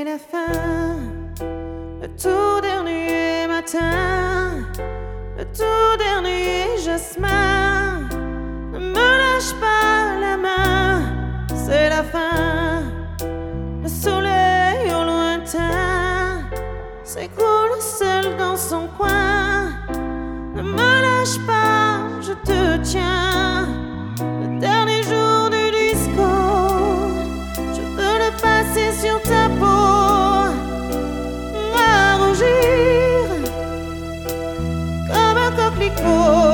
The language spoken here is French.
c'est la fin, le tout dernier matin, le tout dernier jasmin. Ne me lâche pas la main, c'est la fin. Le soleil au lointain s'écoule seul dans son coin. Ne me lâche pas, je te tiens. Le dernier jour du disco, je veux le passer sur ta peau, à rougir comme un coquelicot.